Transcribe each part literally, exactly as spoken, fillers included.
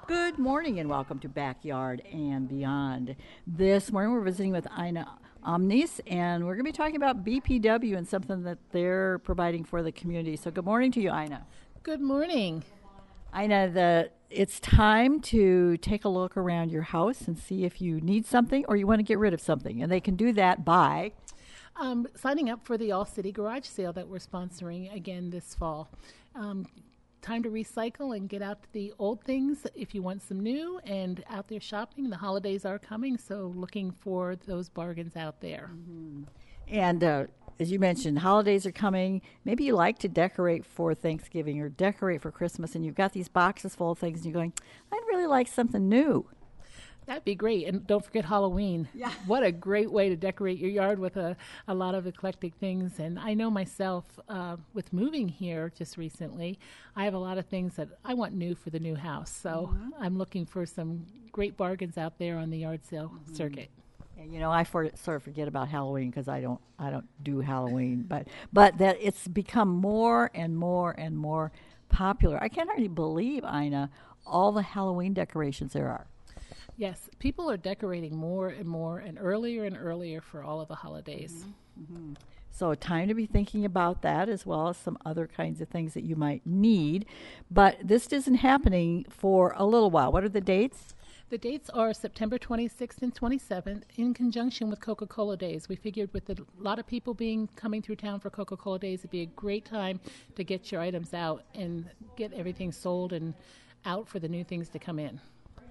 Good morning and welcome to Backyard and Beyond. This morning we're visiting with Ina Omnis and we're going to be talking about B P W and something that they're providing for the community. So good morning to you, Ina. Good morning. Ina, the, it's time to take a look around your house and see if you need something or you want to get rid of something. And they can do that by Um, signing up for the All City Garage Sale that we're sponsoring again this fall. Um, time to recycle and get out the old things if you want some new and out there shopping. The holidays are coming, so looking for those bargains out there. Mm-hmm. And uh, as you mentioned, holidays are coming. Maybe you like to decorate for Thanksgiving or decorate for Christmas, and you've got these boxes full of things, and you're going, I'd really like something new. That'd be great. And don't forget Halloween. Yeah. What a great way to decorate your yard with a, a lot of eclectic things. And I know myself, uh, with moving here just recently, I have a lot of things that I want new for the new house. So mm-hmm. I'm looking for some great bargains out there on the yard sale mm-hmm. circuit. You know, I for, sort of forget about Halloween because I don't, I don't do Halloween, but but that it's become more and more and more popular. I can't hardly believe, Ina, all the Halloween decorations there are. Yes, people are decorating more and more and earlier and earlier for all of the holidays. Mm-hmm. Mm-hmm. So time to be thinking about that as well as some other kinds of things that you might need. But this isn't happening for a little while. What are the dates? The dates are September twenty-sixth and twenty-seventh in conjunction with Coca-Cola Days. We figured with a lot of people being coming through town for Coca-Cola Days, it'd be a great time to get your items out and get everything sold and out for the new things to come in.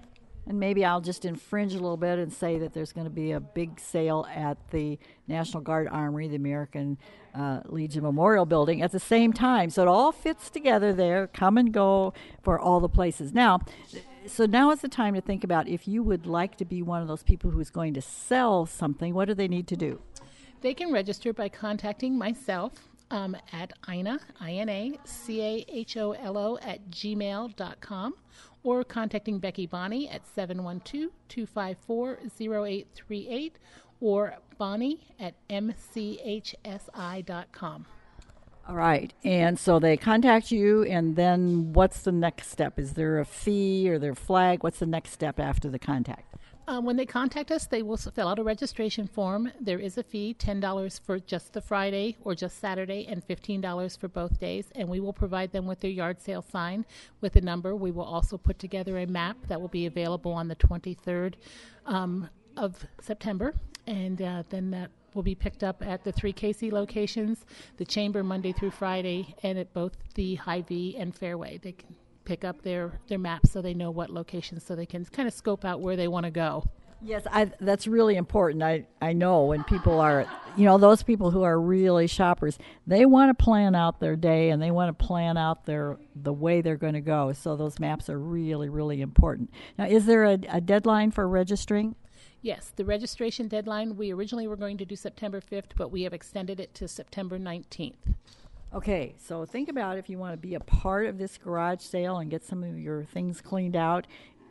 And maybe I'll just infringe a little bit and say that there's going to be a big sale at the National Guard Armory, the American uh, Legion Memorial Building, at the same time. So it all fits together there, come and go for all the places. Now, so now is the time to think about if you would like to be one of those people who's going to sell something, what do they need to do? They can register by contacting myself um, at Ina, I N A C A H O L O, at gmail dot com. Or contacting Becky Bonnie at seven one two, two five four, zero eight three eight or Bonnie at m c h s i dot com. All right. And so they contact you, and then what's the next step? Is there a fee or their flag? What's the next step after the contact? Um, when they contact us, they will fill out a registration form. There is a fee, ten dollars for just the Friday or just Saturday, and fifteen dollars for both days. And we will provide them with their yard sale sign with a number. We will also put together a map that will be available on the twenty-third um, of September. And uh, then that will be picked up at the three K C locations, the Chamber Monday through Friday, and at both the Hy-Vee and Fairway. They can pick up their, their maps so they know what locations, so they can kind of scope out where they want to go. Yes, I, that's really important. I, I know when people are, you know, those people who are really shoppers, they want to plan out their day and they want to plan out their the way they're going to go. So those maps are really, really important. Now, is there a, a deadline for registering? Yes, the registration deadline, we originally were going to do September fifth, but we have extended it to September nineteenth. Okay, so think about if you want to be a part of this garage sale and get some of your things cleaned out.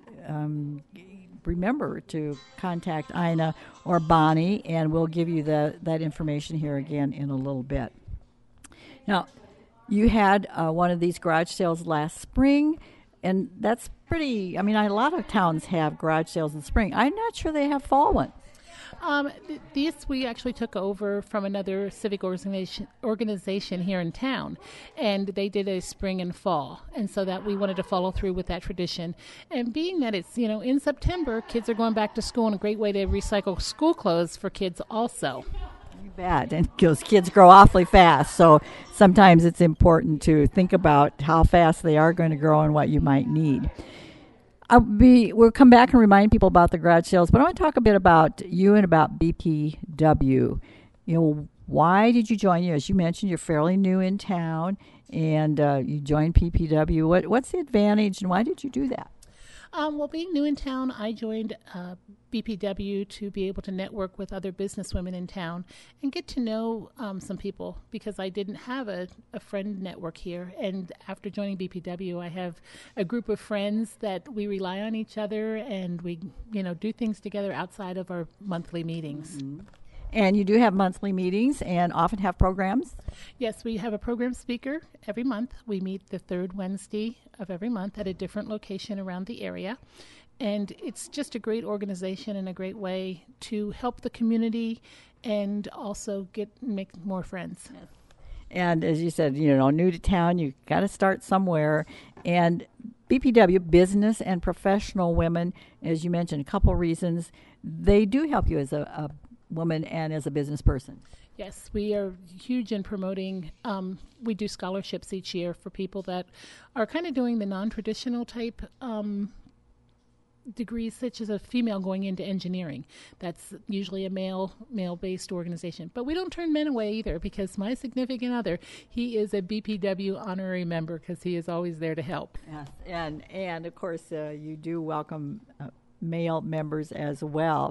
Um, remember to contact Ina or Bonnie, and we'll give you the, that information here again in a little bit. Now, you had uh, one of these garage sales last spring, and that's pretty, I mean, a lot of towns have garage sales in spring. I'm not sure they have fall ones. Um, th- these we actually took over from another civic organization organization here in town, and they did a spring and fall, and so that we wanted to follow through with that tradition. And being that it's, you know, in September, kids are going back to school, and a great way to recycle school clothes for kids also. You bet, and those kids grow awfully fast, so sometimes it's important to think about how fast they are going to grow and what you might need. I'll be, we'll come back and remind people about the garage sales, but I want to talk a bit about you and about B P W. You know, why did you join? You, as you mentioned, you're fairly new in town, and uh, you joined B P W. What, what's the advantage, and why did you do that? Um, well, being new in town, I joined uh, B P W to be able to network with other businesswomen in town and get to know um, some people, because I didn't have a, a friend network here. And after joining B P W, I have a group of friends that we rely on each other, and we, you know, do things together outside of our monthly meetings. Mm-hmm. And you do have monthly meetings and often have programs? Yes, we have a program speaker every month. We meet the third Wednesday of every month at a different location around the area. And it's just a great organization and a great way to help the community and also get make more friends. Yes. And as you said, you know, new to town, you got to start somewhere. And B P W, Business and Professional Women, as you mentioned, a couple reasons, they do help you as a, a woman and as a business person. Yes, we are huge in promoting. Um, we do scholarships each year for people that are kind of doing the non-traditional type um, degrees, such as a female going into engineering. That's usually a male male-based organization. But we don't turn men away either, because my significant other, he is a B P W honorary member because he is always there to help. Yes, and and of course uh, you do welcome uh, male members as well.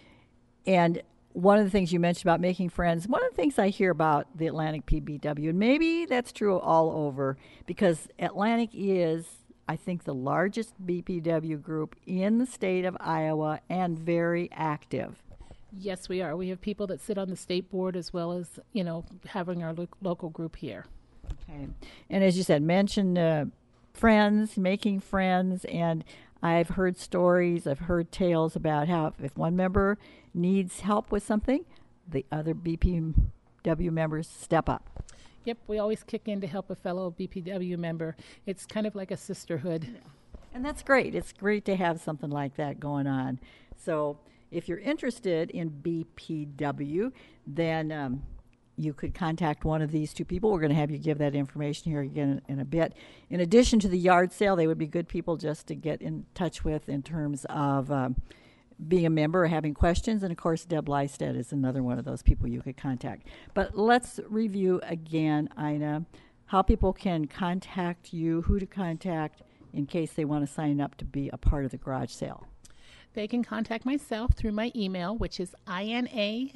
And one of the things you mentioned about making friends, one of the things I hear about the Atlantic P B W, and maybe that's true all over, because Atlantic is, I think, the largest B P W group in the state of Iowa and very active. Yes, we are. We have people that sit on the state board as well as, you know, having our lo- local group here. Okay. And as you said, mention uh, friends, making friends, and I've heard stories, I've heard tales about how if one member needs help with something, the other B P W members step up. Yep, we always kick in to help a fellow B P W member. It's kind of like a sisterhood. Yeah. And that's great. It's great to have something like that going on. So if you're interested in B P W, then um, you could contact one of these two people. We're going to have you give that information here again in, in a bit. In addition to the yard sale, they would be good people just to get in touch with in terms of um, being a member or having questions. And, of course, Deb Lystad is another one of those people you could contact. But let's review again, Ina, how people can contact you, who to contact in case they want to sign up to be a part of the garage sale. They can contact myself through my email, which is inacholo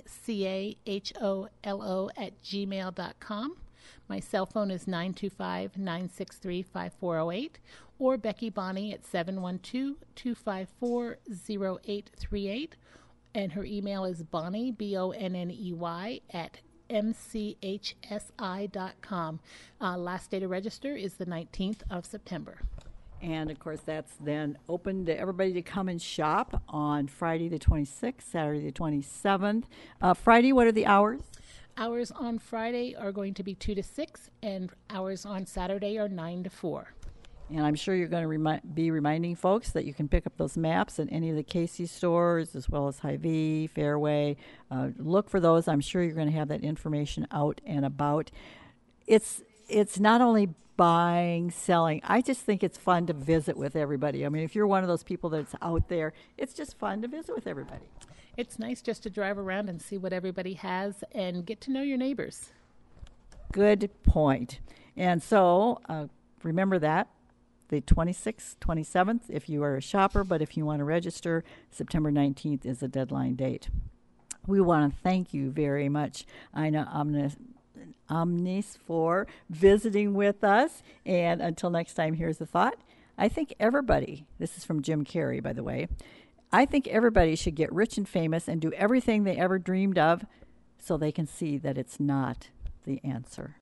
at gmail dot com. My cell phone is nine two five, nine six three, five four zero eight, or Becky Bonney at seven one two, two five four, zero eight three eight. And her email is Bonney, B O N N E Y, at m c h s i dot com. Uh, last day to register is the nineteenth of September. And, of course, that's then open to everybody to come and shop on Friday the twenty-sixth, Saturday the twenty-seventh. Uh, Friday, what are the hours? Hours on Friday are going to be two to six, and hours on Saturday are nine to four. And I'm sure you're going to remi- be reminding folks that you can pick up those maps in any of the Casey stores, as well as Hy-Vee, Fairway. Uh, look for those. I'm sure you're going to have that information out and about. It's it's not only buying, selling. I just think it's fun to visit with everybody. I mean, if you're one of those people that's out there, it's just fun to visit with everybody. It's nice just to drive around and see what everybody has and get to know your neighbors. Good point. And so uh, remember that, the twenty-sixth, twenty-seventh, if you are a shopper, but if you want to register, September nineteenth is the deadline date. We want to thank you very much, Ina Omnis. Omnis, for visiting with us. And until next time, here's the thought. I think everybody, this is from Jim Carrey, by the way, I think everybody should get rich and famous and do everything they ever dreamed of so they can see that it's not the answer.